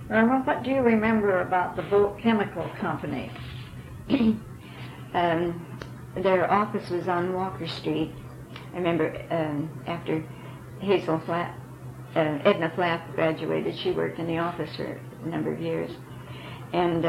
Irma, what do you remember about the Vogt Chemical Company? Their office was on Walker Street. I remember after Edna Flapp graduated, she worked in the office for a number of years. And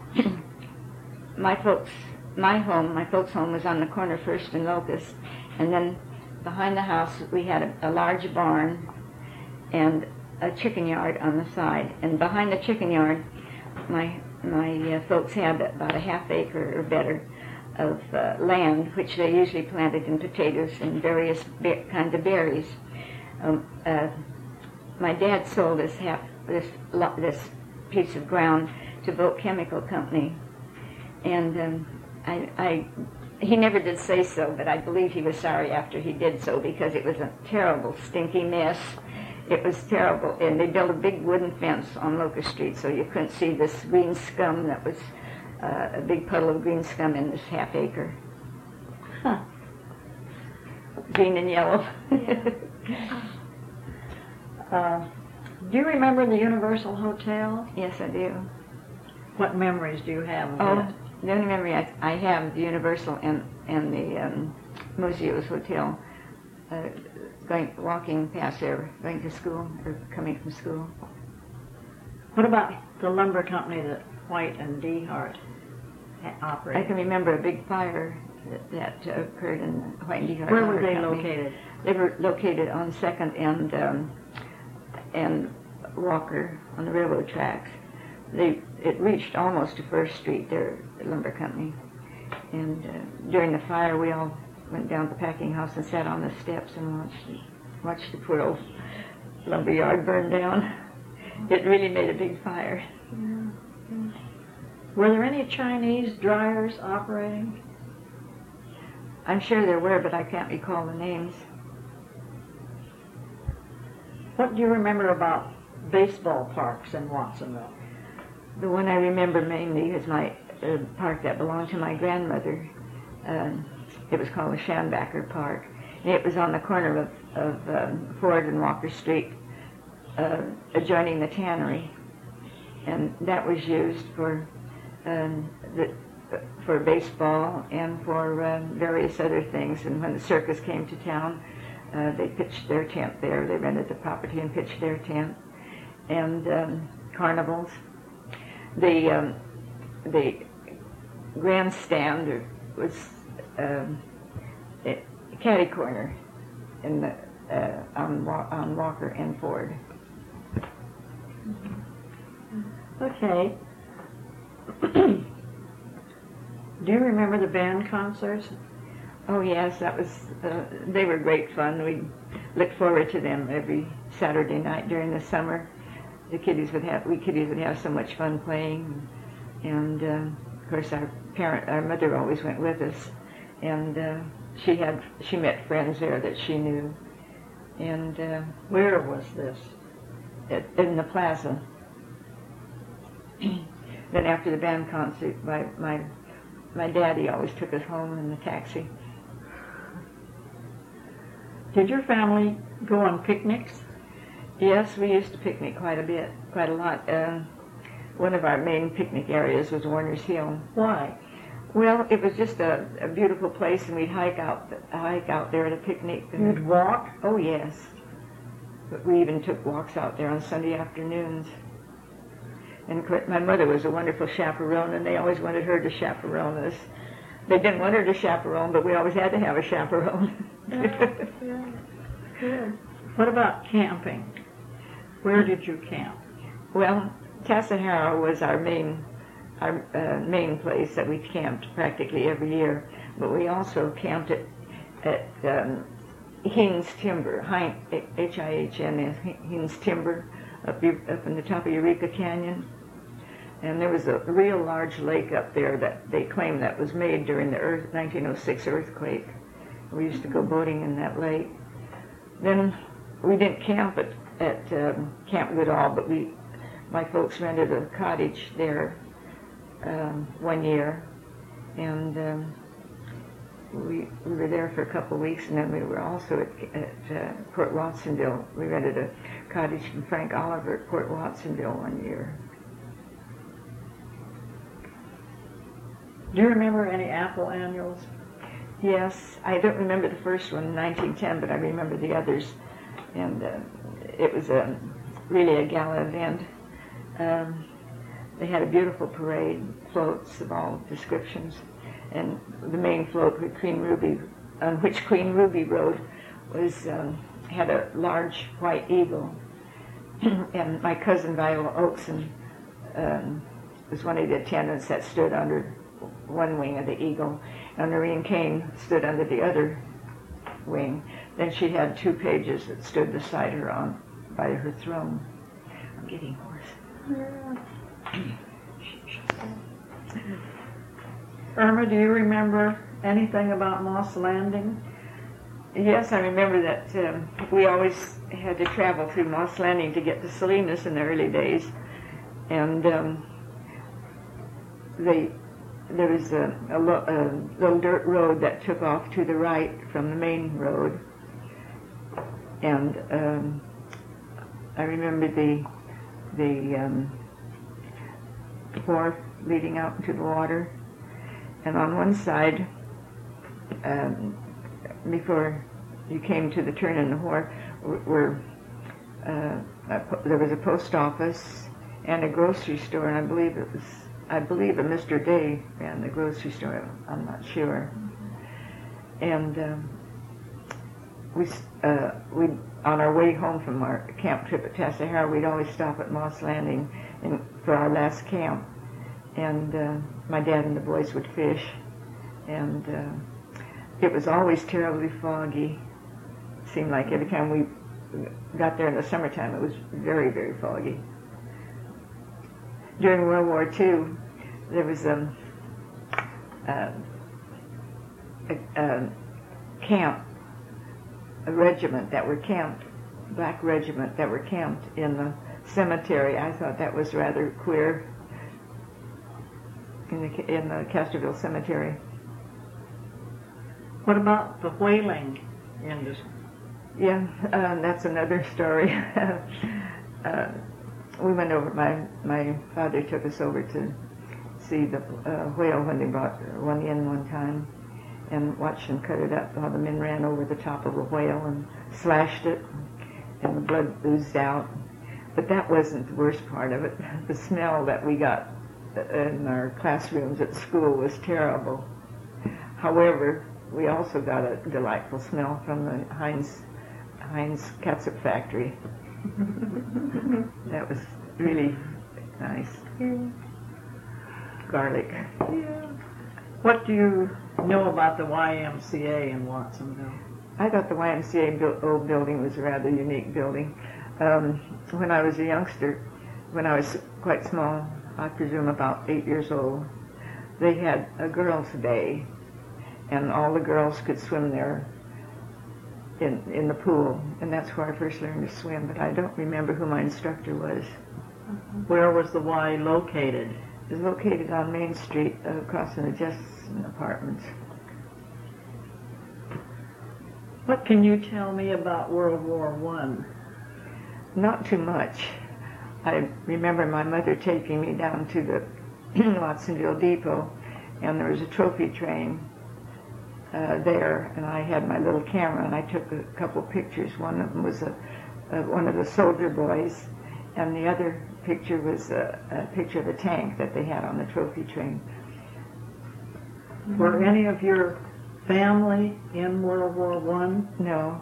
my folks' home was on the corner First and Locust, and then behind the house we had a large barn and a chicken yard on the side. And behind the chicken yard, my folks had about a half acre or better of land, which they usually planted in potatoes and various kinds of berries. My dad sold this piece of ground to Vogt Chemical Company, and he never did say so, but I believe he was sorry after he did so, because it was a terrible, stinky mess. It was terrible, and they built a big wooden fence on Locust Street so you couldn't see this green scum that was a big puddle of green scum in this half acre. Huh. Green and yellow. Do you remember the Universal Hotel? Yes, I do. What memories do you have of it? The only memory I have the Universal and the Museos Hotel, walking past there, going to school or coming from school. What about the lumber company that White and Dehart operated? I can remember a big fire that occurred in White and Dehart. Where were they located? They were located on 2nd and Walker on the railroad tracks. It reached almost to First Street, their lumber company. And during the fire, we all went down to the packing house and sat on the steps and watched the poor old lumber yard burn down. It really made a big fire. Were there any Chinese dryers operating? I'm sure there were, but I can't recall the names. What do you remember about baseball parks in Watsonville? The one I remember mainly is my park that belonged to my grandmother. It was called the Schanbacker Park. And it was on the corner of Ford and Walker Street, adjoining the tannery. And that was used for baseball and for various other things. And when the circus came to town, they pitched their tent there. They rented the property and pitched their tent. And carnivals. The grandstand was catty corner in the on Walker and Ford. Okay. Do you remember the band concerts? Oh yes, that was. They were great fun. We looked forward to them every Saturday night during the summer. We kiddies would have so much fun playing, and of course our mother always went with us, and she met friends there that she knew, and where was this? In the plaza. Then after the band concert, my daddy always took us home in the taxi. Did your family go on picnics? Yes, we used to picnic quite a lot. One of our main picnic areas was Warner's Hill. Why? Well, it was just a beautiful place, and we'd hike out there at a picnic. You'd walk? Oh yes, but we even took walks out there on Sunday afternoons. And my mother was a wonderful chaperone, and they always wanted her to chaperone us. They didn't want her to chaperone, but we always had to have a chaperone. Yeah. Good. What about camping? Where did you camp? Well, Tasahara was our main place that we camped practically every year, but we also camped at Hines Timber, H-I-H-N-S, Hines Timber, up in the top of Eureka Canyon. And there was a real large lake up there that they claim that was made during the 1906 earthquake. We used to go boating in that lake. Then we didn't camp at Camp Goodall, but my folks rented a cottage there one year, and we were there for a couple of weeks, and then we were also at Port Watsonville. We rented a cottage from Frank Oliver at Port Watsonville one year. Do you remember any Apple annuals? Yes, I don't remember the first one in 1910, but I remember the others. And it was really a gala event. They had a beautiful parade, floats of all descriptions. And the main float with Queen Ruby, on which Queen Ruby rode, was had a large white eagle. And my cousin Viola Oakson was one of the attendants that stood under one wing of the eagle, and Noreen Kane stood under the other wing. Then she had two pages that stood beside her by her throne. I'm getting hoarse. Irma, do you remember anything about Moss Landing? Yes, I remember that we always had to travel through Moss Landing to get to Salinas in the early days, and there was a little dirt road that took off to the right from the main road, and I remember the wharf leading out into the water, and on one side, before you came to the turn in the wharf, there was a post office and a grocery store, and I believe a Mr. Day ran the grocery store. I'm not sure. And we on our way home from our camp trip at Tassajara, we'd always stop at Moss Landing for our last camp, and my dad and the boys would fish, and it was always terribly foggy. It seemed like every time we got there in the summertime, it was very, very foggy. During World War II, there was a regiment that were camped, black regiment that were camped in the cemetery. I thought that was rather queer, in the Castroville Cemetery. What about the whaling industry? Yeah, that's another story. We went over, my father took us over to see the whale when they brought one in one time, and watched them cut it up while the men ran over the top of a whale and slashed it, and the blood oozed out. But that wasn't the worst part of it. The smell that we got in our classrooms at school was terrible. However, we also got a delightful smell from the Heinz catsup factory. That was really nice. Garlic. Yeah. What do you know about the YMCA in Watsonville? I thought the YMCA old building was a rather unique building. When I was a youngster, when I was quite small, I presume about 8 years old, they had a girls' day, and all the girls could swim there in the pool, and that's where I first learned to swim, but I don't remember who my instructor was. Where was the Y located? It was located on Main Street, across from the Justin Apartments. What can you tell me about World War I? Not too much. I remember my mother taking me down to the Watsonville Depot, and there was a trophy train there, and I had my little camera, and I took a couple pictures. One of them was one of the soldier boys, and the other picture was a picture of a tank that they had on the trophy train. Were any of your family in World War I? No.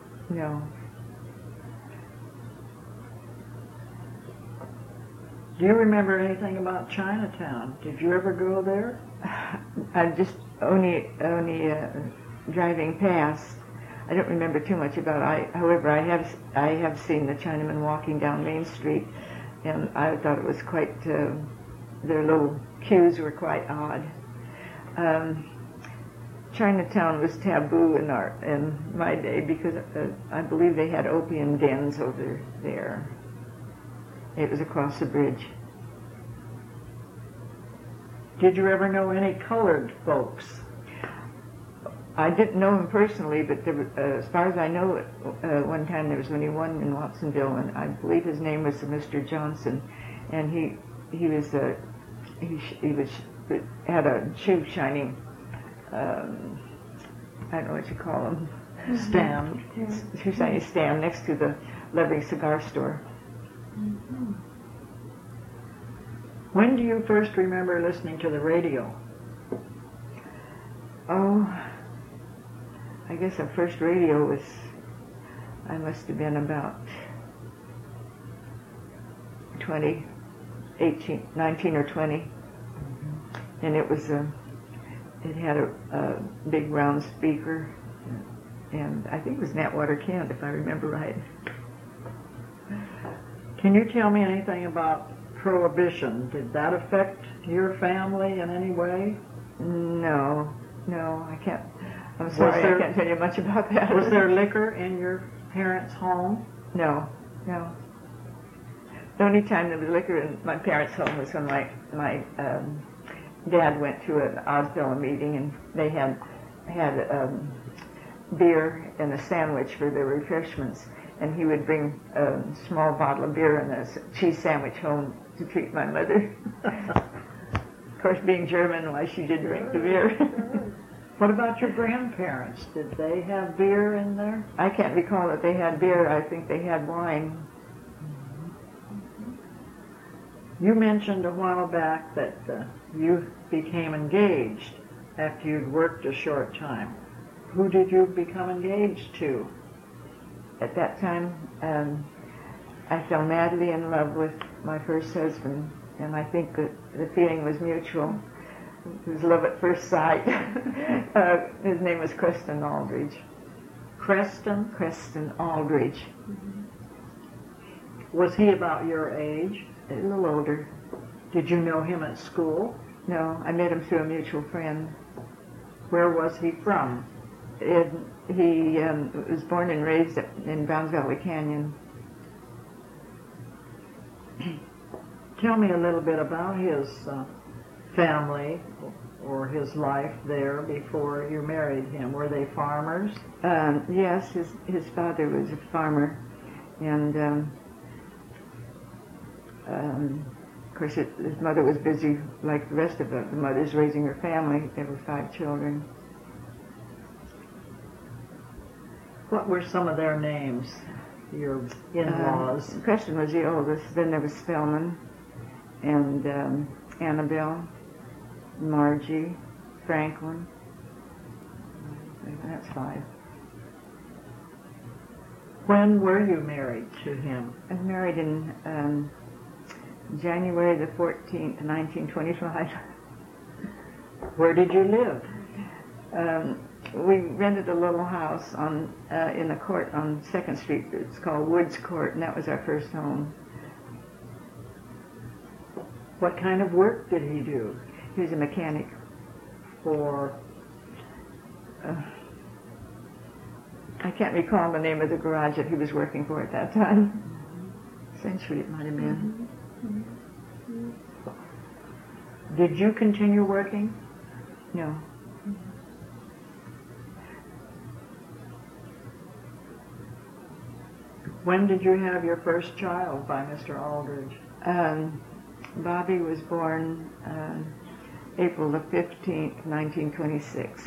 Do you remember anything about Chinatown? Did you ever go there? I just only driving past. I don't remember too much about it. However, I have seen the Chinamen walking down Main Street, and I thought it was quite, their little queues were quite odd. Chinatown was taboo in my day because I believe they had opium dens over there. It was across the bridge. Did you ever know any colored folks? I didn't know him personally, but there, as far as I know, one time there was only one in Watsonville, and I believe his name was Mr. Johnson, and he was that had a shoe shining, I don't know what you call them, Stand. shoe shining stand next to the Lovely Cigar Store. When do you first remember listening to the radio? Oh, I guess our first radio was, I must have been about 19 or 20. And it was it had a big round speaker, and I think it was Natwater Kent, if I remember right. Can you tell me anything about Prohibition? Did that affect your family in any way? No, I can't. I'm sorry, I can't tell you much about that. Was there liquor in your parents' home? No. The only time there was liquor in my parents' home was when my dad went to an Osvilla meeting, and they had beer and a sandwich for their refreshments, and he would bring a small bottle of beer and a cheese sandwich home to treat my mother. Of course, being German, why she did drink the beer. What about your grandparents? Did they have beer in there? I can't recall that they had beer. I think they had wine. You mentioned a while back that you became engaged after you'd worked a short time. Who did you become engaged to? At that time, I fell madly in love with my first husband, and I think that the feeling was mutual. It was love at first sight. His name was Creston Aldridge. Creston Aldridge. Was he about your age? A little older. Did you know him at school? No, I met him through a mutual friend. Where was he from? He was born and raised in Browns Valley Canyon. Tell me a little bit about his family or his life there before you married him. Were they farmers? Yes, his father was a farmer, and of course his mother was busy like the rest of the mothers raising her family. There were 5 children. What were some of their names, your in-laws? Creston was the oldest. Then there was Spellman, and Annabelle, Margie, Franklin. That's 5. When were you married to him? I was married in January the 14th, 1925. Where did you live? We rented a little house in the court on 2nd Street. It's called Woods Court, and that was our first home. What kind of work did he do? He was a mechanic. For? I can't recall the name of the garage that he was working for at that time. Century it might have been. Did you continue working? No. When did you have your first child by Mr. Aldridge? Bobby was born April the 15th, 1926.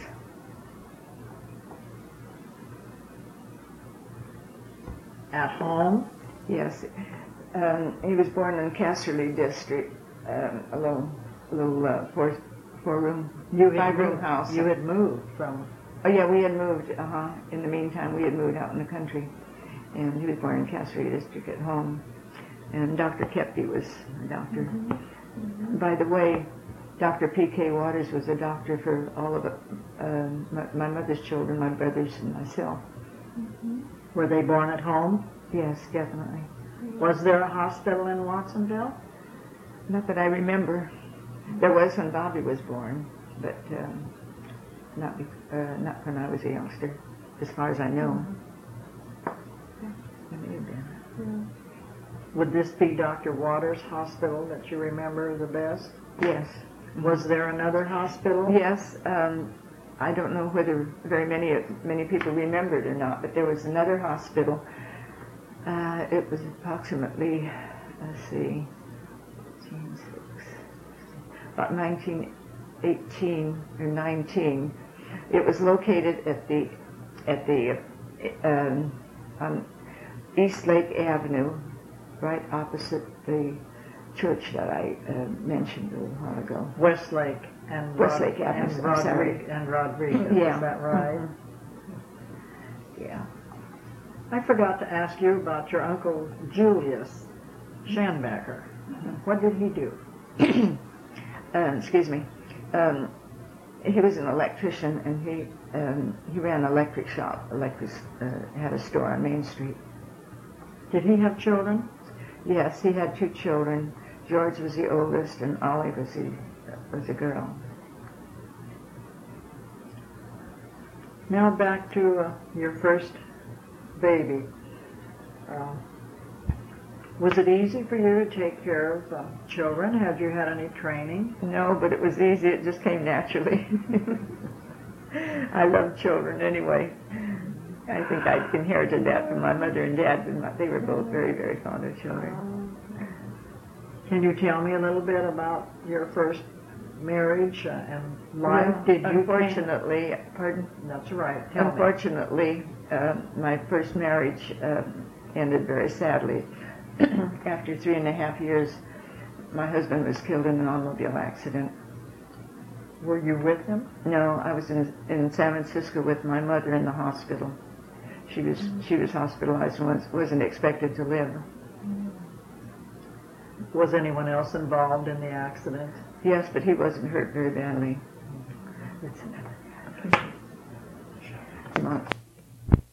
At home? Yes. He was born in Casterly District, a little four-room, 5-room house. You had moved from... Oh, yeah, we had moved, In the meantime, we had moved out in the country. And he was born in Casterly District at home. And Dr. Kepke was a doctor. By the way, Dr. P.K. Waters was a doctor for all of my mother's children, my brothers and myself. Were they born at home? Yes, definitely. Was there a hospital in Watsonville? Not that I remember. There was when Bobby was born, but not when I was a youngster, as far as I know. It may have been. Would this be Dr. Waters' hospital that you remember the best? Yes. Was there another hospital? Yes. I don't know whether very many people remember it or not, but there was another hospital. It was approximately, about 18 or 19. It was located at the on East Lake Avenue, right opposite the church that I mentioned a little while ago. Westlake and Westlake Avenue. Rodriguez. Yeah. Is that right? Yeah. I forgot to ask you about your uncle Julius Schanbacher. What did he do? Excuse me. He was an electrician, and he ran an electric shop. Had a store on Main Street. Did he have children? Yes, he had 2 children. George was the oldest, and Ollie was a girl. Now back to your first baby. Was it easy for you to take care of children? Had you had any training? No, but it was easy. It just came naturally. I love children anyway. I think I inherited that from my mother and dad. They were both very, very fond of children. Can you tell me a little bit about your first marriage and life? Well, unfortunately, pardon? That's right. Tell me. Unfortunately, my first marriage ended very sadly. After 3.5 years, my husband was killed in an automobile accident. Were you with him? No, I was in San Francisco with my mother in the hospital. She was hospitalized and wasn't expected to live. Was anyone else involved in the accident? Yes, but he wasn't hurt very badly.